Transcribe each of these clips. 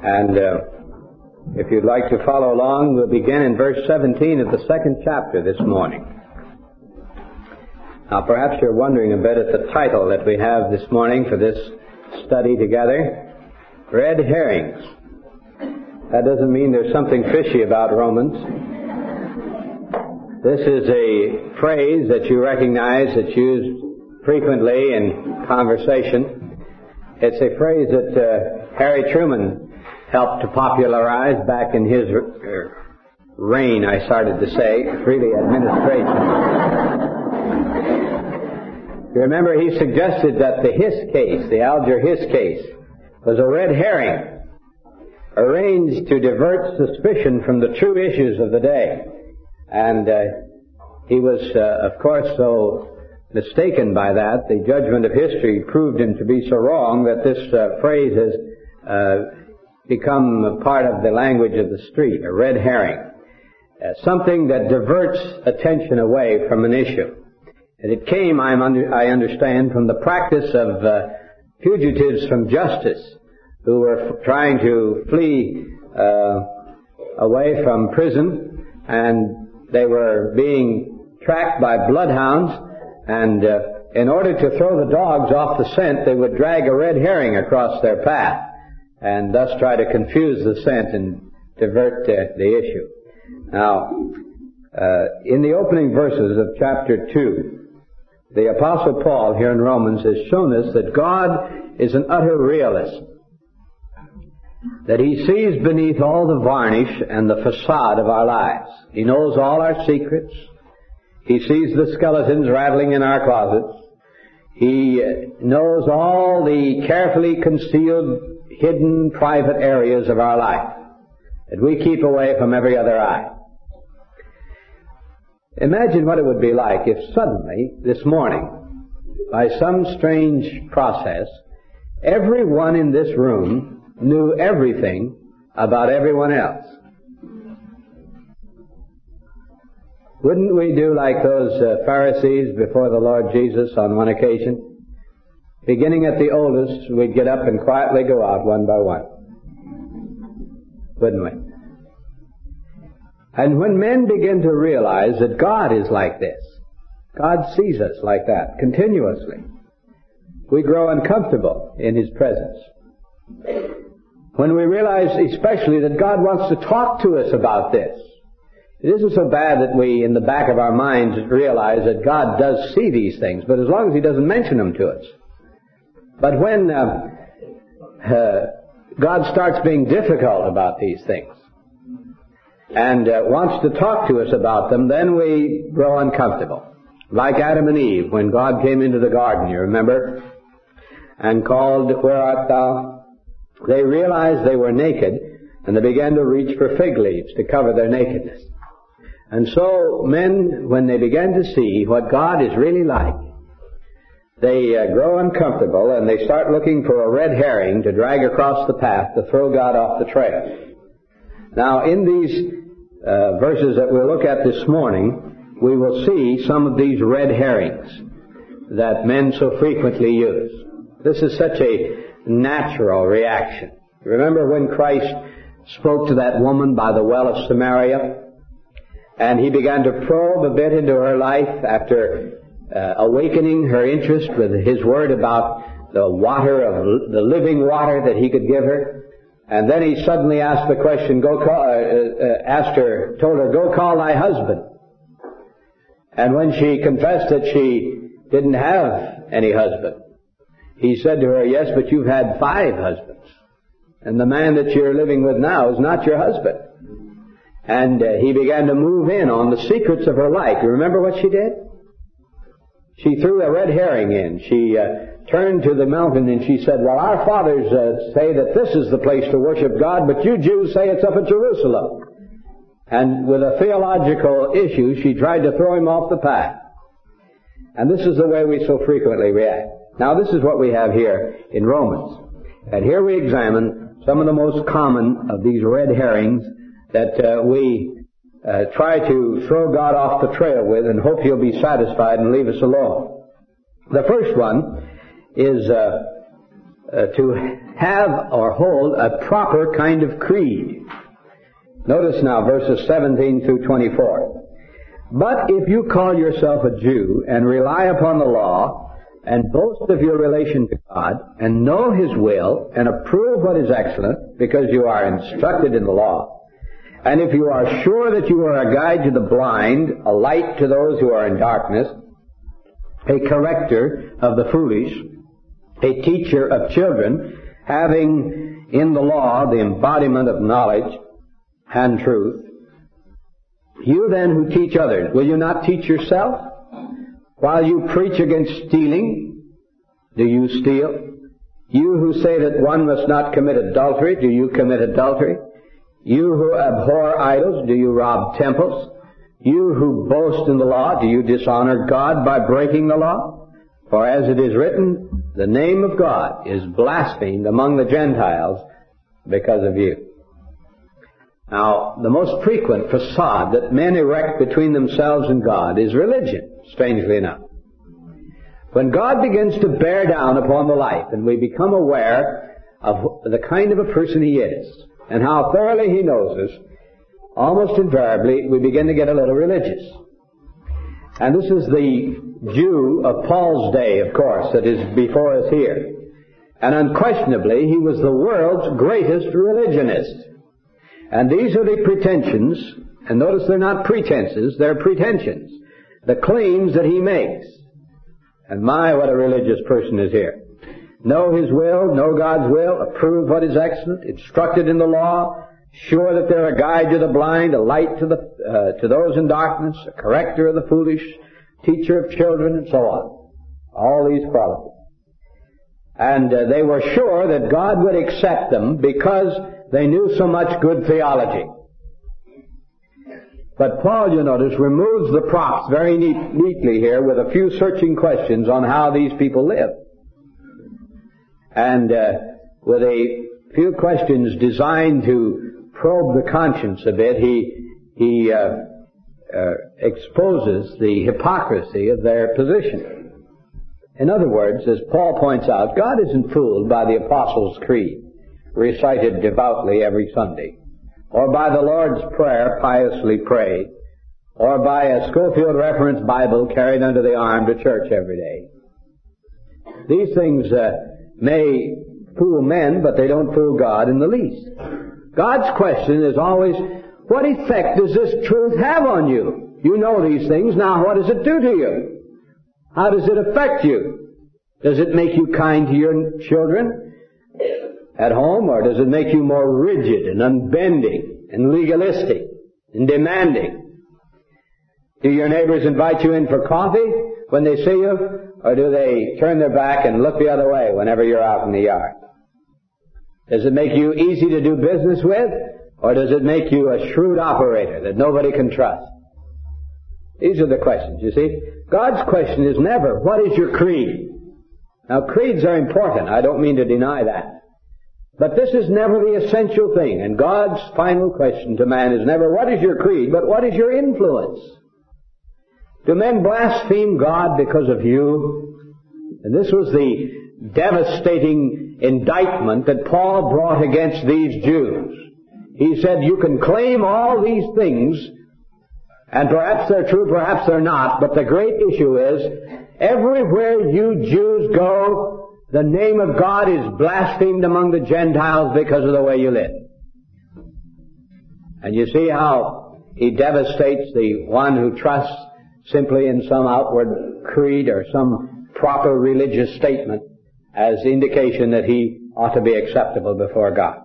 And if you'd like to follow along, we'll begin in verse 17 of the second chapter this morning. Now, perhaps you're wondering a bit at the title that we have this morning for this study together, Red Herrings. That doesn't mean there's something fishy about Romans. This is a phrase that you recognize that's used frequently in conversation. It's a phrase that Harry Truman helped to popularize back in his reign, I started to say. It's really administration. You remember he suggested that the Hiss case, the Alger Hiss case, was a red herring, arranged to divert suspicion from the true issues of the day. And he was, of course, so mistaken by that. The judgment of history proved him to be so wrong that this phrase has become a part of the language of the street, a red herring. Something that diverts attention away from an issue. And it came, I understand, from the practice of fugitives from justice who were trying to flee away from prison, and they were being tracked by bloodhounds, and in order to throw the dogs off the scent, they would drag a red herring across their path, and thus try to confuse the scent and divert the issue. Now, in the opening verses of chapter 2, the Apostle Paul here in Romans has shown us that God is an utter realist, that He sees beneath all the varnish and the facade of our lives. He knows all our secrets. He sees the skeletons rattling in our closets. He knows all the carefully concealed, hidden, private areas of our life that we keep away from every other eye. Imagine what it would be like if suddenly, this morning, by some strange process, everyone in this room knew everything about everyone else. Wouldn't we do like those Pharisees before the Lord Jesus on one occasion? Beginning at the oldest, we'd get up and quietly go out one by one. Wouldn't we? And when men begin to realize that God is like this, God sees us like that continuously, we grow uncomfortable in His presence. When we realize especially that God wants to talk to us about this, it isn't so bad that we, in the back of our minds, realize that God does see these things, but as long as He doesn't mention them to us. But when God starts being difficult about these things, and wants to talk to us about them, then we grow uncomfortable. Like Adam and Eve, when God came into the garden, you remember, and called, "Where art thou?" They realized they were naked, and they began to reach for fig leaves to cover their nakedness. And so men, when they began to see what God is really like, they grow uncomfortable, and they start looking for a red herring to drag across the path to throw God off the trail. Now, in these verses that we'll look at this morning, we will see some of these red herrings that men so frequently use. This is such a natural reaction. Remember when Christ spoke to that woman by the well of Samaria, and He began to probe a bit into her life after awakening her interest with His word about the water of the living water that He could give her. And then He suddenly asked the question, told her, "Go call thy husband." And when she confessed that she didn't have any husband, He said to her, "Yes, but you've had 5 husbands. And the man that you're living with now is not your husband." And He began to move in on the secrets of her life. You remember what she did? She threw a red herring in. She turned to the mountain and she said, "Well, our fathers say that this is the place to worship God, but you Jews say it's up at Jerusalem." And with a theological issue, she tried to throw Him off the path. And this is the way we so frequently react. Now, this is what we have here in Romans. And here we examine some of the most common of these red herrings that we try to throw God off the trail with and hope He'll be satisfied and leave us alone. The first one is to have or hold a proper kind of creed. Notice now verses 17 through 24. But if you call yourself a Jew and rely upon the law and boast of your relation to God and know His will and approve what is excellent because you are instructed in the law, and if you are sure that you are a guide to the blind, a light to those who are in darkness, a corrector of the foolish, a teacher of children, having in the law the embodiment of knowledge and truth, you then who teach others, will you not teach yourself? While you preach against stealing, do you steal? You who say that one must not commit adultery, do you commit adultery? You who abhor idols, do you rob temples? You who boast in the law, do you dishonor God by breaking the law? For as it is written, the name of God is blasphemed among the Gentiles because of you. Now, the most frequent facade that men erect between themselves and God is religion, strangely enough. When God begins to bear down upon the life and we become aware of the kind of a person He is and how thoroughly He knows us, almost invariably we begin to get a little religious. And this is the Jew of Paul's day, of course, that is before us here. And unquestionably, he was the world's greatest religionist. And these are the pretensions, and notice they're not pretenses, they're pretensions, the claims that he makes. And my, what a religious person is here. Know His will, know God's will, approve what is excellent, instructed in the law, sure that they're a guide to the blind, a light to those in darkness, a corrector of the foolish, teacher of children, and so on. All these qualities. And they were sure that God would accept them because they knew so much good theology. But Paul, you notice, removes the props very neatly here with a few searching questions on how these people live. And with a few questions designed to probe the conscience a bit, he exposes the hypocrisy of their position. In other words, as Paul points out, God isn't fooled by the Apostles' Creed, recited devoutly every Sunday, or by the Lord's Prayer piously prayed, or by a Schofield Reference Bible carried under the arm to church every day. These things may fool men, but they don't fool God in the least. God's question is always, what effect does this truth have on you? You know these things, now what does it do to you? How does it affect you? Does it make you kind to your children at home, or does it make you more rigid and unbending and legalistic and demanding? Do your neighbors invite you in for coffee when they see you, or do they turn their back and look the other way whenever you're out in the yard? Does it make you easy to do business with, or does it make you a shrewd operator that nobody can trust? These are the questions, you see. God's question is never, what is your creed? Now, creeds are important. I don't mean to deny that. But this is never the essential thing. And God's final question to man is never, what is your creed, but what is your influence? Do men blaspheme God because of you? And this was the devastating indictment that Paul brought against these Jews. He said, you can claim all these things, and perhaps they're true, perhaps they're not, but the great issue is, everywhere you Jews go, the name of God is blasphemed among the Gentiles because of the way you live. And you see how he devastates the one who trusts simply in some outward creed or some proper religious statement as indication that he ought to be acceptable before God.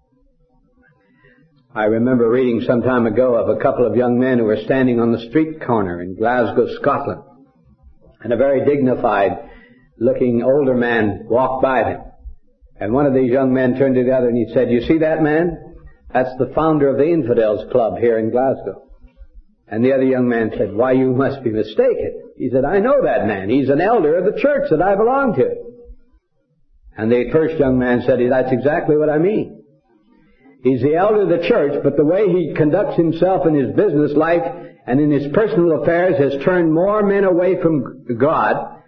I remember reading some time ago of a couple of young men who were standing on the street corner in Glasgow, Scotland. And a very dignified-looking older man walked by them. And one of these young men turned to the other and he said, you see that man? That's the founder of the Infidels Club here in Glasgow. And the other young man said, why, you must be mistaken. He said, I know that man. He's an elder of the church that I belong to. And the first young man said, that's exactly what I mean. He's the elder of the church, but the way he conducts himself in his business life and in his personal affairs has turned more men away from God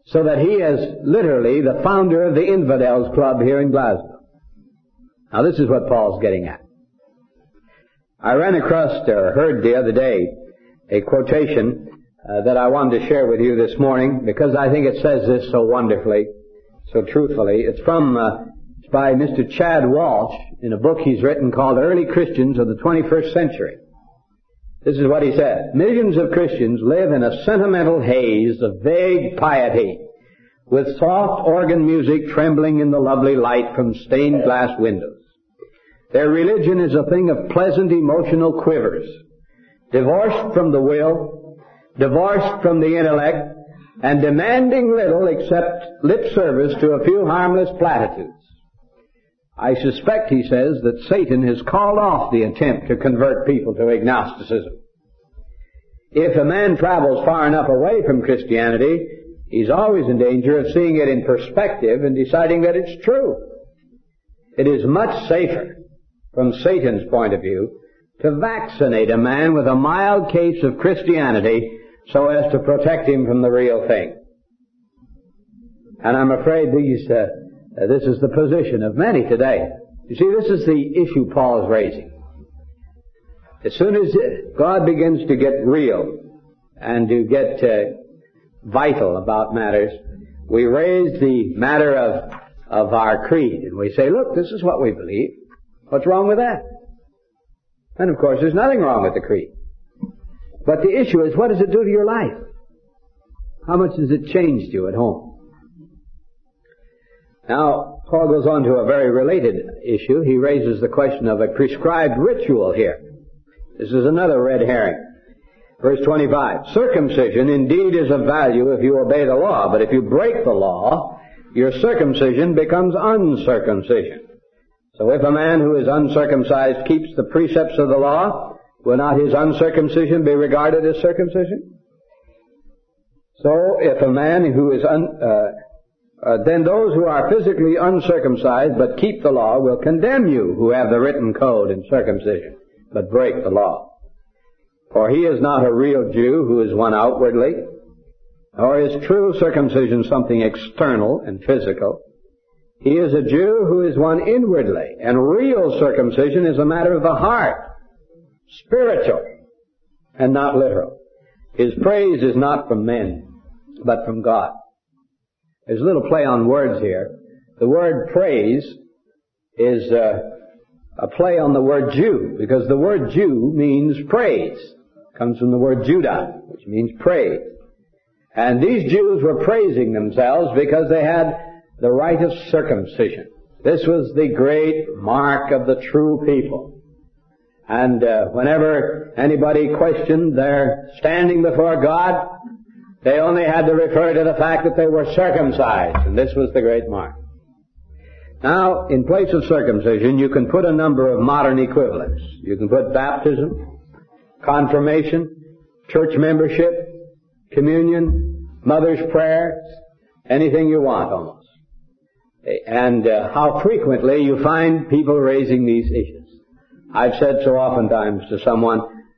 so that he is literally the founder of the Infidels Club here in Glasgow. Now this is what Paul's getting at. I ran across or heard the other day a quotation that I wanted to share with you this morning because I think it says this so wonderfully, so truthfully. It's by Mr. Chad Walsh in a book he's written called Early Christians of the 21st Century. This is what he said. Millions of Christians live in a sentimental haze of vague piety, with soft organ music trembling in the lovely light from stained glass windows. Their religion is a thing of pleasant emotional quivers, divorced from the will, divorced from the intellect, and demanding little except lip service to a few harmless platitudes. I suspect, he says, that Satan has called off the attempt to convert people to agnosticism. If a man travels far enough away from Christianity, he's always in danger of seeing it in perspective and deciding that it's true. It is much safer, from Satan's point of view, to vaccinate a man with a mild case of Christianity so as to protect him from the real thing. And I'm afraid this is the position of many today. You see, this is the issue Paul is raising. As soon as God begins to get real and to get vital about matters, we raise the matter of our creed and we say, look, this is what we believe. What's wrong with that? And of course, there's nothing wrong with the creed. But the issue is, what does it do to your life? How much has it changed you at home? Now, Paul goes on to a very related issue. He raises the question of a prescribed ritual here. This is another red herring. Verse 25. Circumcision indeed is of value if you obey the law, but if you break the law, your circumcision becomes uncircumcision. So if a man who is uncircumcised keeps the precepts of the law, will not his uncircumcision be regarded as circumcision? So if a man who is then those who are physically uncircumcised but keep the law will condemn you who have the written code in circumcision but break the law. For he is not a real Jew who is one outwardly, nor is true circumcision something external and physical. He is a Jew who is one inwardly, and real circumcision is a matter of the heart, spiritual, and not literal. His praise is not from men, but from God. There's a little play on words here. The word praise is a play on the word Jew, because the word Jew means praise. It comes from the word Judah, which means praise. And these Jews were praising themselves because they had the rite of circumcision. This was the great mark of the true people. And whenever anybody questioned their standing before God, they only had to refer to the fact that they were circumcised, and this was the great mark. Now, in place of circumcision, you can put a number of modern equivalents. You can put baptism, confirmation, church membership, communion, mother's prayers, anything you want almost. And how frequently you find people raising these issues. I've said so oftentimes to someone,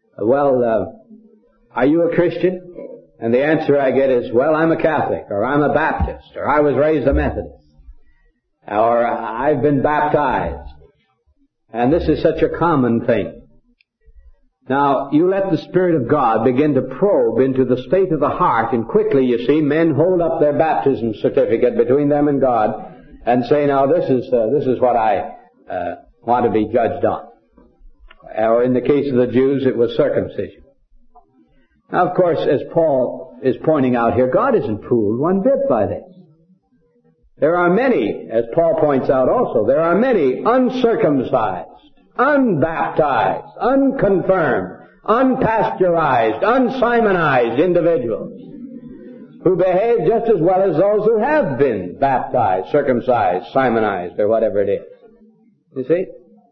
are you a Christian? And the answer I get is, well, I'm a Catholic, or I'm a Baptist, or I was raised a Methodist, or I've been baptized. And this is such a common thing. Now, you let the Spirit of God begin to probe into the state of the heart, and quickly, you see, men hold up their baptism certificate between them and God and say, now, this is what I want to be judged on. Or in the case of the Jews, it was circumcision. Now, of course, as Paul is pointing out here, God isn't fooled one bit by this. There are many, as Paul points out also, there are many uncircumcised, unbaptized, unconfirmed, unpasteurized, unsimonized individuals who behave just as well as those who have been baptized, circumcised, simonized, or whatever it is. You see?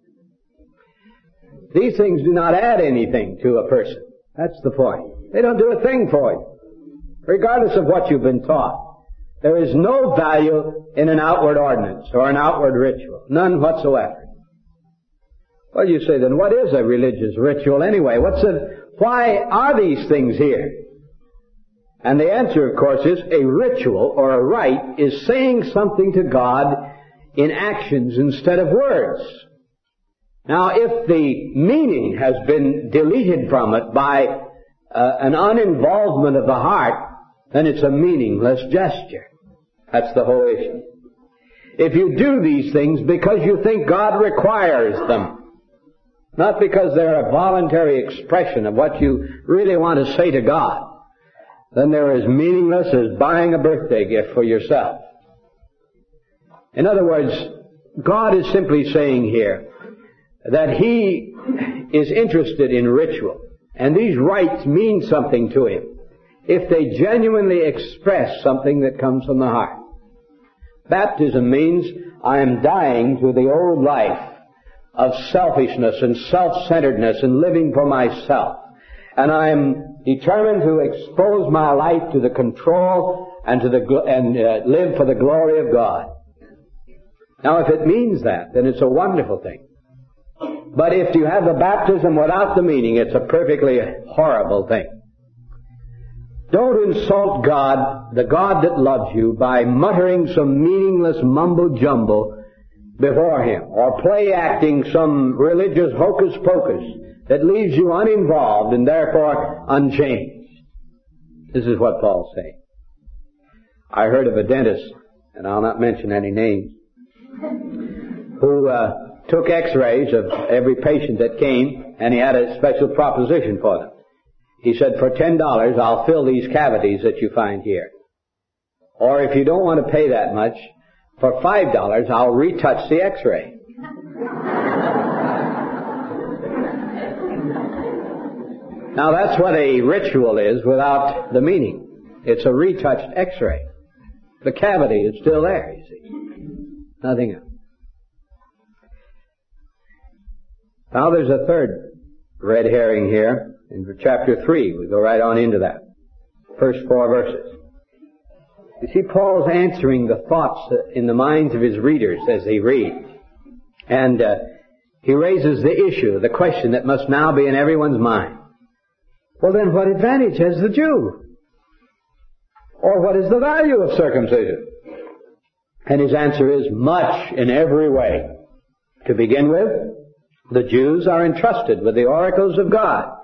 These things do not add anything to a person. That's the point. They don't do a thing for you, regardless of what you've been taught. There is no value in an outward ordinance or an outward ritual. None whatsoever. Well, you say, then what is a religious ritual anyway? Why are these things here? And the answer, of course, is a ritual or a rite is saying something to God in actions instead of words. Now, if the meaning has been deleted from it by an uninvolvement of the heart, then it's a meaningless gesture. That's the whole issue. If you do these things because you think God requires them, not because they're a voluntary expression of what you really want to say to God, then they're as meaningless as buying a birthday gift for yourself. In other words, God is simply saying here that He is interested in ritual, and these rites mean something to Him if they genuinely express something that comes from the heart. Baptism means I am dying to the old life of selfishness and self-centeredness and living for myself. And I am determined to expose my life to the control and live for the glory of God. Now, if it means that, then it's a wonderful thing. But if you have the baptism without the meaning, it's a perfectly horrible thing. Don't insult God, the God that loves you, by muttering some meaningless mumbo-jumbo before Him, or play-acting some religious hocus-pocus that leaves you uninvolved and therefore unchanged. This is what Paul's saying. I heard of a dentist, and I'll not mention any names, who took x-rays of every patient that came, and he had a special proposition for them. He said, for $10, I'll fill these cavities that you find here. Or if you don't want to pay that much, for $5, I'll retouch the x-ray. Now that's what a ritual is without the meaning. It's a retouched x-ray. The cavity is still there, you see. Nothing else. Now there's a third red herring here. In chapter 3, we go right on into that. First 4 verses. You see, Paul's answering the thoughts in the minds of his readers as they read. And he raises the issue, the question that must now be in everyone's mind. Well then, what advantage has the Jew? Or what is the value of circumcision? And his answer is much in every way. To begin with, the Jews are entrusted with the oracles of God.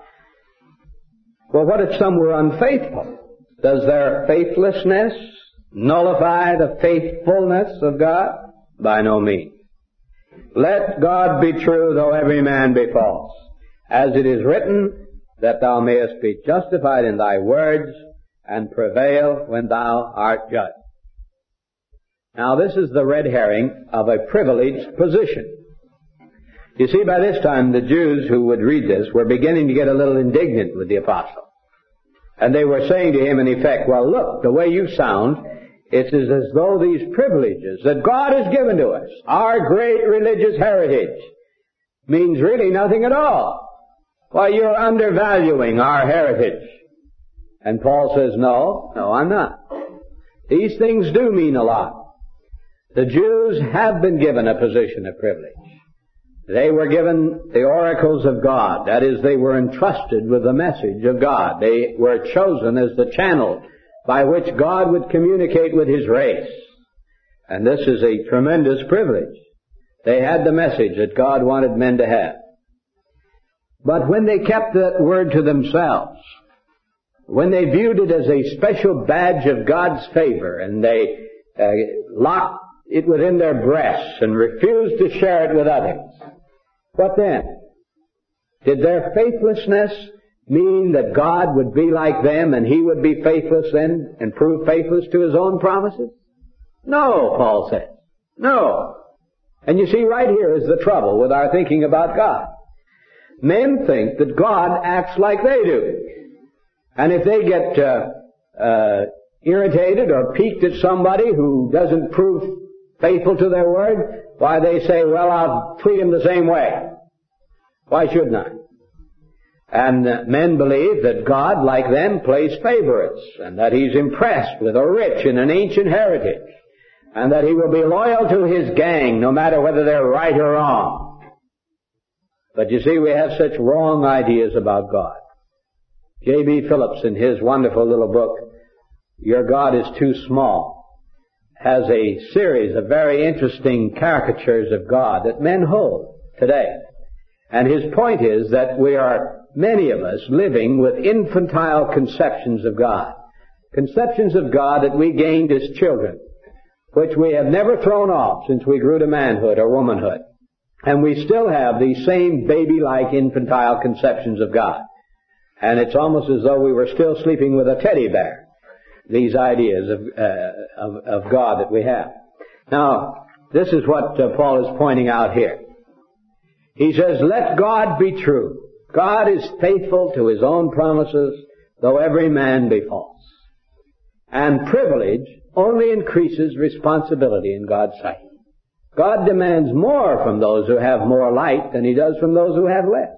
Well, what if some were unfaithful? Does their faithlessness nullify the faithfulness of God? By no means. Let God be true, though every man be false. As it is written, that thou mayest be justified in thy words, and prevail when thou art judged. Now this is the red herring of a privileged position. You see, by this time, the Jews who would read this were beginning to get a little indignant with the apostle. And they were saying to him, in effect, well, look, the way you sound, it's as though these privileges that God has given to us, our great religious heritage, means really nothing at all. Why, you're undervaluing our heritage. And Paul says, no, I'm not. These things do mean a lot. The Jews have been given a position of privilege. They were given the oracles of God. That is, they were entrusted with the message of God. They were chosen as the channel by which God would communicate with His race. And this is a tremendous privilege. They had the message that God wanted men to have. But when they kept that word to themselves, when they viewed it as a special badge of God's favor, and they locked it within their breasts and refused to share it with others, what then? Did their faithlessness mean that God would be like them and He would be faithless then and prove faithless to His own promises? No, Paul says. No. And you see, right here is the trouble with our thinking about God. Men think that God acts like they do. And if they get irritated or piqued at somebody who doesn't prove faithful to their word, why, they say, well, I'll treat him the same way. Why shouldn't I? And men believe that God, like them, plays favorites, and that He's impressed with a rich and an ancient heritage, and that He will be loyal to His gang no matter whether they're right or wrong. But you see, we have such wrong ideas about God. J.B. Phillips, in his wonderful little book, Your God is Too Small, has a series of very interesting caricatures of God that men hold today. And his point is that we are, many of us, living with infantile conceptions of God. Conceptions of God that we gained as children, which we have never thrown off since we grew to manhood or womanhood. And we still have these same baby-like infantile conceptions of God. And it's almost as though we were still sleeping with a teddy bear, these ideas of God that we have. Now, this is what Paul is pointing out here. He says, let God be true. God is faithful to his own promises, though every man be false. And privilege only increases responsibility in God's sight. God demands more from those who have more light than he does from those who have less.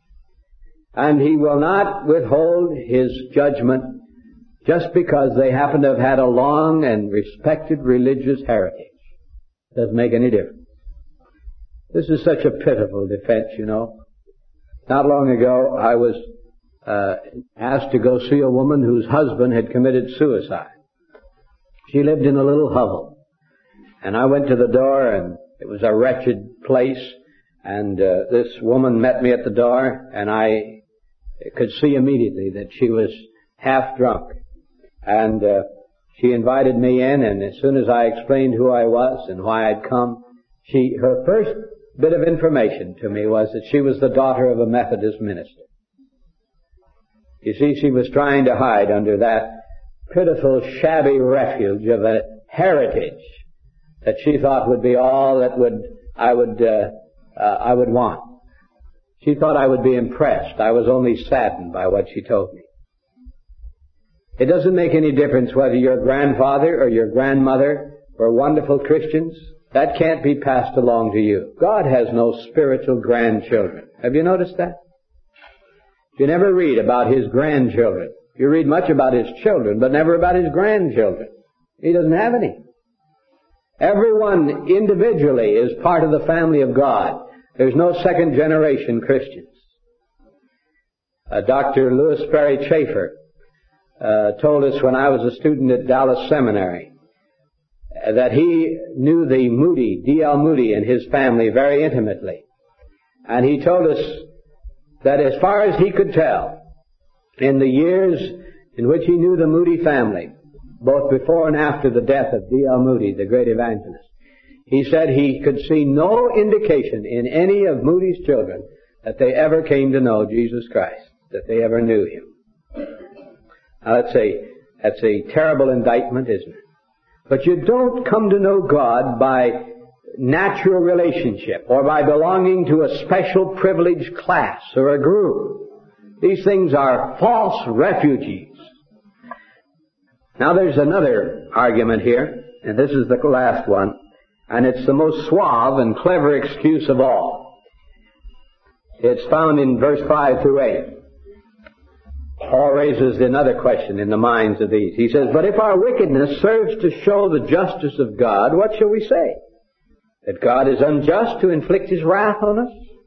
And he will not withhold his judgment just because they happen to have had a long and respected religious heritage. Doesn't make any difference. This is such a pitiful defense, you know. Not long ago, I was asked to go see a woman whose husband had committed suicide. She lived in a little hovel. And I went to the door, and it was a wretched place. And this woman met me at the door, and I could see immediately that she was half drunk. And she invited me in, and as soon as I explained who I was and why I'd come, her first bit of information to me was that she was the daughter of a Methodist minister. You see, she was trying to hide under that pitiful, shabby refuge of a heritage that she thought would be all that I would want. She thought I would be impressed. I was only saddened by what she told me. It doesn't make any difference whether your grandfather or your grandmother were wonderful Christians. That can't be passed along to you. God has no spiritual grandchildren. Have you noticed that? You never read about his grandchildren. You read much about his children, but never about his grandchildren. He doesn't have any. Everyone individually is part of the family of God. There's no second generation Christians. Dr. Lewis Sperry Chafer told us when I was a student at Dallas Seminary that he knew the Moody, D.L. Moody, and his family very intimately. And he told us that as far as he could tell, in the years in which he knew the Moody family, both before and after the death of D.L. Moody, the great evangelist, he said he could see no indication in any of Moody's children that they ever came to know Jesus Christ, that they ever knew him. Now that's a terrible indictment, isn't it? But you don't come to know God by natural relationship or by belonging to a special privileged class or a group. These things are false refugees. Now there's another argument here, and this is the last one, and it's the most suave and clever excuse of all. It's found in verse 5 through 8. Paul raises another question in the minds of these. He says, but if our wickedness serves to show the justice of God, what shall we say? That God is unjust to inflict his wrath on us?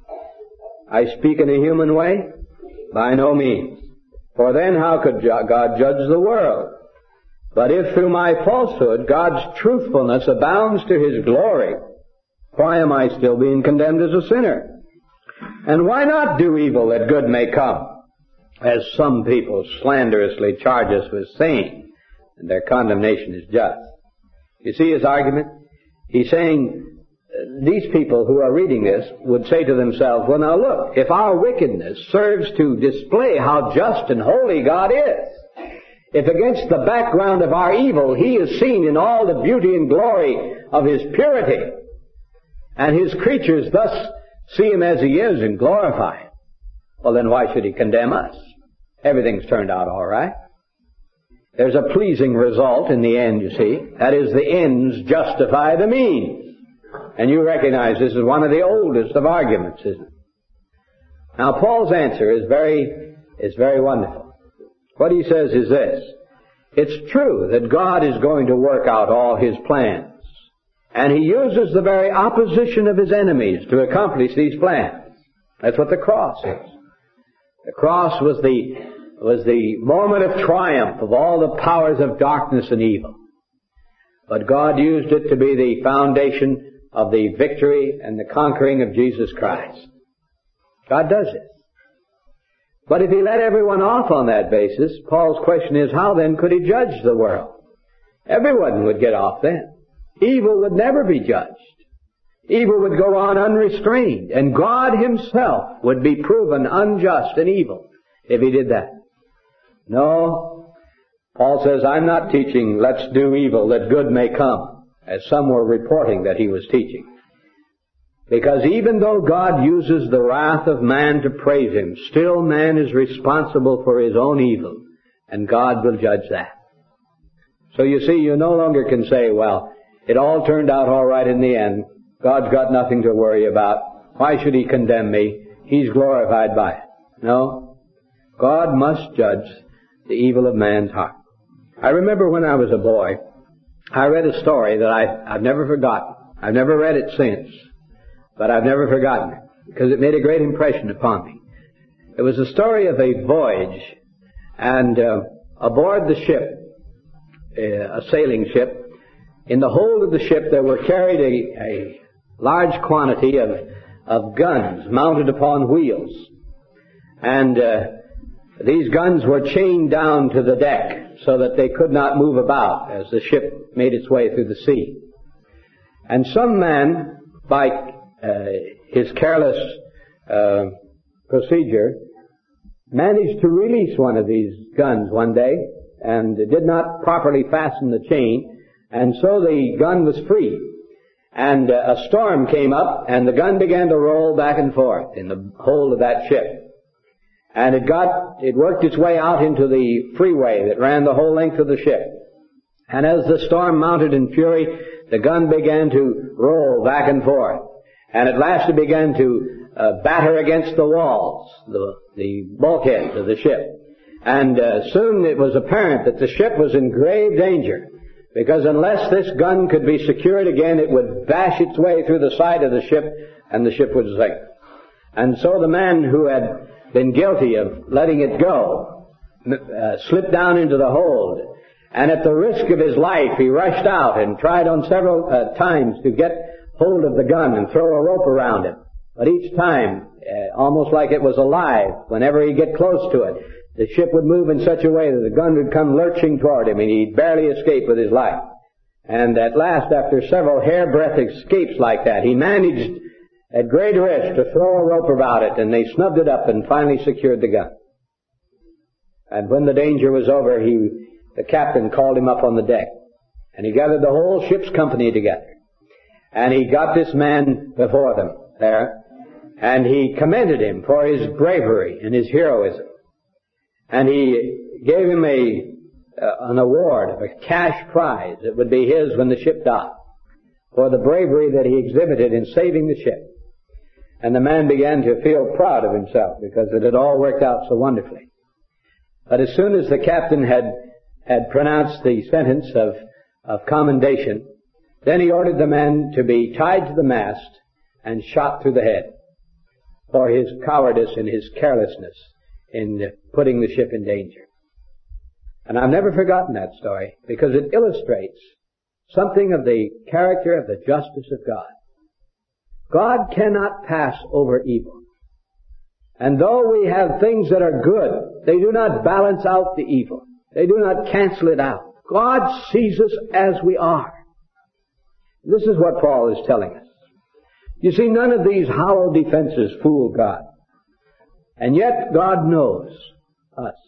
I speak in a human way? By no means. For then how could God judge the world? But if through my falsehood God's truthfulness abounds to his glory, why am I still being condemned as a sinner? And why not do evil that good may come? As some people slanderously charge us with saying, and their condemnation is just. You see his argument? He's saying these people who are reading this would say to themselves, well now look, if our wickedness serves to display how just and holy God is, if against the background of our evil he is seen in all the beauty and glory of his purity, and his creatures thus see him as he is and glorify him, well then why should he condemn us? Everything's turned out all right. There's a pleasing result in the end, you see. That is, the ends justify the means. And you recognize this is one of the oldest of arguments, isn't it? Now Paul's answer is very wonderful. What he says is this. It's true that God is going to work out all his plans. And he uses the very opposition of his enemies to accomplish these plans. That's what the cross is. The cross was the was the moment of triumph of all the powers of darkness and evil. But God used it to be the foundation of the victory and the conquering of Jesus Christ. God does it. But if He let everyone off on that basis, Paul's question is, how then could He judge the world? Everyone would get off then. Evil would never be judged. Evil would go on unrestrained, and God Himself would be proven unjust and evil if He did that. No, Paul says, I'm not teaching, let's do evil that good may come, as some were reporting that he was teaching. Because even though God uses the wrath of man to praise Him, still man is responsible for his own evil, and God will judge that. So you see, you no longer can say, well, it all turned out all right in the end. God's got nothing to worry about. Why should He condemn me? He's glorified by it. No. God must judge the evil of man's heart. I remember when I was a boy, I read a story that I've never forgotten. I've never read it since, but I've never forgotten it, because it made a great impression upon me. It was a story of a voyage, and aboard the ship, a sailing ship, in the hold of the ship there were carried a large quantity of guns mounted upon wheels. And these guns were chained down to the deck so that they could not move about as the ship made its way through the sea. And some man, by his careless procedure, managed to release one of these guns one day and did not properly fasten the chain, and so the gun was free. And a storm came up, and the gun began to roll back and forth in the hold of that ship. And it worked its way out into the freeway that ran the whole length of the ship. And as the storm mounted in fury, the gun began to roll back and forth. And at last it began to batter against the walls, the bulkheads of the ship. And soon it was apparent that the ship was in grave danger, because unless this gun could be secured again, it would bash its way through the side of the ship, and the ship would sink. And so the man who had been guilty of letting it go slipped down into the hold, and at the risk of his life, he rushed out and tried on several times to get hold of the gun and throw a rope around it. But each time, almost like it was alive, whenever he'd get close to it, the ship would move in such a way that the gun would come lurching toward him, and he'd barely escape with his life. And at last, after several hairbreadth escapes like that, he managed, at great risk, to throw a rope about it, and they snubbed it up and finally secured the gun. And when the danger was over, the captain called him up on the deck, and he gathered the whole ship's company together. And he got this man before them there, and he commended him for his bravery and his heroism. And he gave him an award, a cash prize that would be his when the ship docked, for the bravery that he exhibited in saving the ship. And the man began to feel proud of himself because it had all worked out so wonderfully. But as soon as the captain had pronounced the sentence of commendation, then he ordered the man to be tied to the mast and shot through the head for his cowardice and his carelessness in putting the ship in danger. And I've never forgotten that story, because it illustrates something of the character of the justice of God. God cannot pass over evil. And though we have things that are good, they do not balance out the evil. They do not cancel it out. God sees us as we are. This is what Paul is telling us. You see, none of these hollow defenses fool God. And yet God knows us.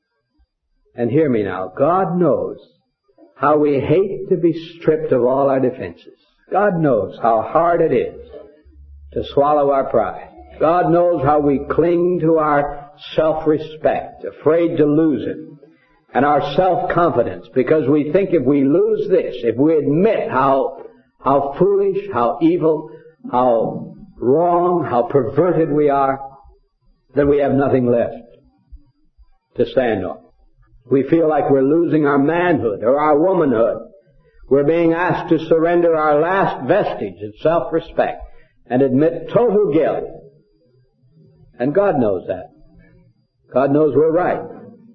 And hear me now, God knows how we hate to be stripped of all our defenses. God knows how hard it is to swallow our pride. God knows how we cling to our self-respect, afraid to lose it, and our self-confidence, because we think if we lose this, if we admit how foolish, how evil, how wrong, how perverted we are, then we have nothing left to stand on. We feel like we're losing our manhood or our womanhood. We're being asked to surrender our last vestige of self-respect and admit total guilt. And God knows that. God knows we're right.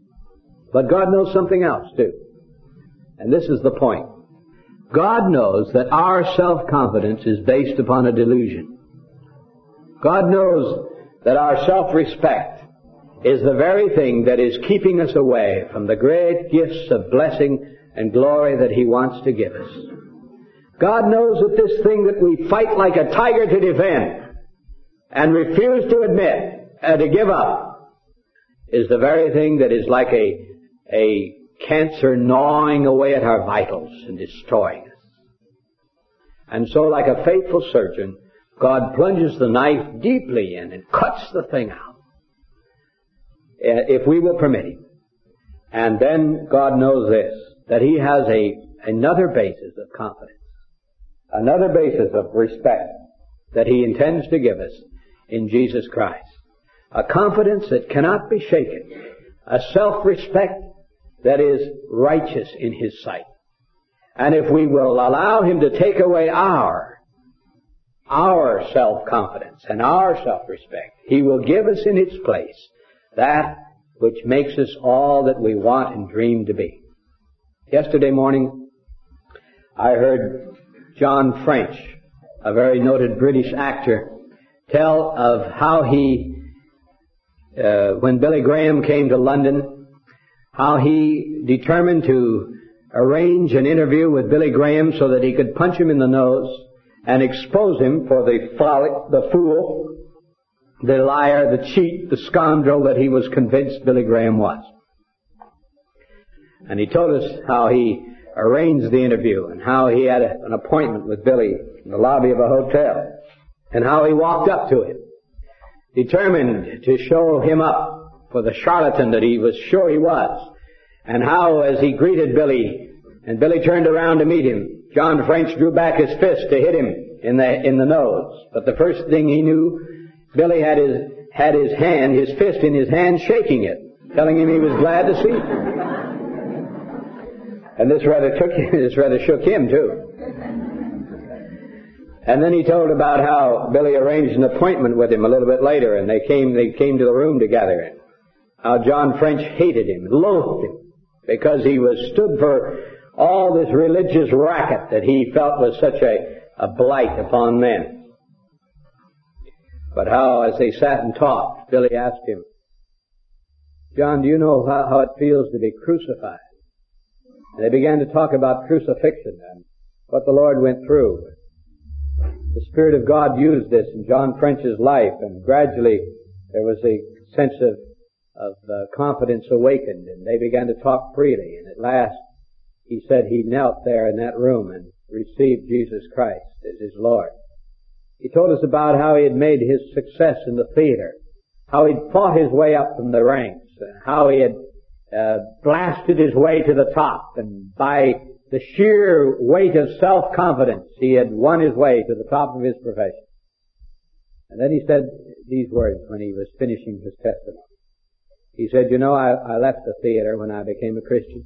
But God knows something else too. And this is the point. God knows that our self-confidence is based upon a delusion. God knows that our self-respect is the very thing that is keeping us away from the great gifts of blessing and glory that He wants to give us. God knows that this thing that we fight like a tiger to defend and refuse to admit and to give up is the very thing that is like a cancer gnawing away at our vitals and destroying us. And so, like a faithful surgeon, God plunges the knife deeply in and cuts the thing out, if we will permit Him. And then God knows this, that He has another basis of confidence, another basis of respect that He intends to give us in Jesus Christ. A confidence that cannot be shaken, a self-respect that is righteous in His sight. And if we will allow Him to take away our self-confidence and our self-respect, He will give us in its place that which makes us all that we want and dream to be. Yesterday morning, I heard John French, a very noted British actor, tell of how he, when Billy Graham came to London, how he determined to arrange an interview with Billy Graham so that he could punch him in the nose and expose him for the fool, the liar, the cheat, the scoundrel that he was convinced Billy Graham was. And he told us how he arranged the interview and how he had an appointment with Billy in the lobby of a hotel and how he walked up to him, determined to show him up for the charlatan that he was sure he was. And how, as he greeted Billy, and Billy turned around to meet him, John French drew back his fist to hit him in the nose. But the first thing he knew, Billy had his fist in his hand, shaking it, telling him he was glad to see him. And this rather shook him too. And then he told about how Billy arranged an appointment with him a little bit later, and they came to the room together, and how John French hated him, loathed him, because he stood for all this religious racket that he felt was such a blight upon men. But how, as they sat and talked, Billy asked him, "John, do you know how it feels to be crucified?" And they began to talk about crucifixion and what the Lord went through. The Spirit of God used this in John French's life, and gradually there was a sense of confidence awakened, and they began to talk freely, and at last he said he knelt there in that room and received Jesus Christ as his Lord. He told us about how he had made his success in the theater, how he'd fought his way up from the ranks, and how he had blasted his way to the top, and by the sheer weight of self-confidence he had won his way to the top of his profession. And then he said these words when he was finishing his testimony. He said, "You know, I left the theater when I became a Christian.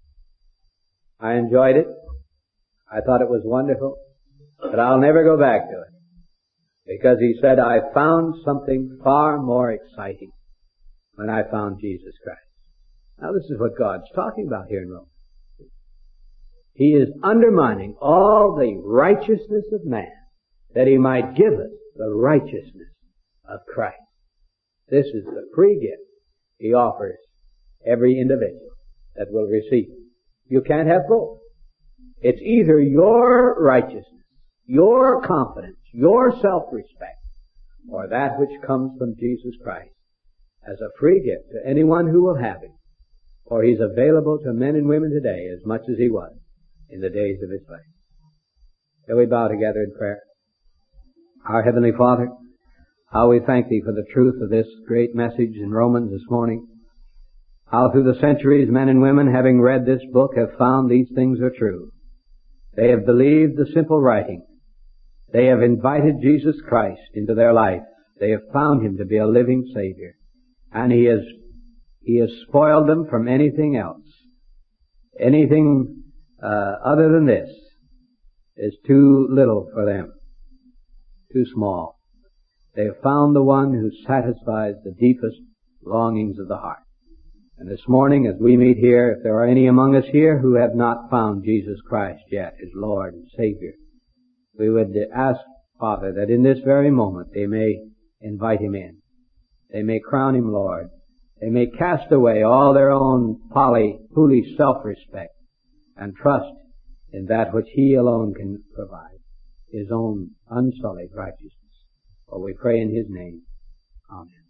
I enjoyed it. I thought it was wonderful, but I'll never go back to it." Because he said, "I found something far more exciting when I found Jesus Christ." Now this is what God's talking about here in Romans. He is undermining all the righteousness of man that He might give us the righteousness of Christ. This is the free gift He offers every individual that will receive it. You can't have both. It's either your righteousness, your confidence, your self-respect, or that which comes from Jesus Christ as a free gift to anyone who will have Him. For He's available to men and women today as much as He was in the days of His life. Shall we bow together in prayer? Our Heavenly Father, how we thank Thee for the truth of this great message in Romans this morning. How through the centuries men and women, having read this book, have found these things are true. They have believed the simple writing. They have invited Jesus Christ into their life. They have found Him to be a living Savior. And He has spoiled them from anything else. Anything other than this is too little for them, too small. They have found the one who satisfies the deepest longings of the heart. And this morning, as we meet here, if there are any among us here who have not found Jesus Christ yet as Lord and Savior, we would ask, Father, that in this very moment they may invite Him in. They may crown Him Lord. They may cast away all their own foolish self-respect and trust in that which He alone can provide, His own unsullied righteousness. For we pray in His name. Amen.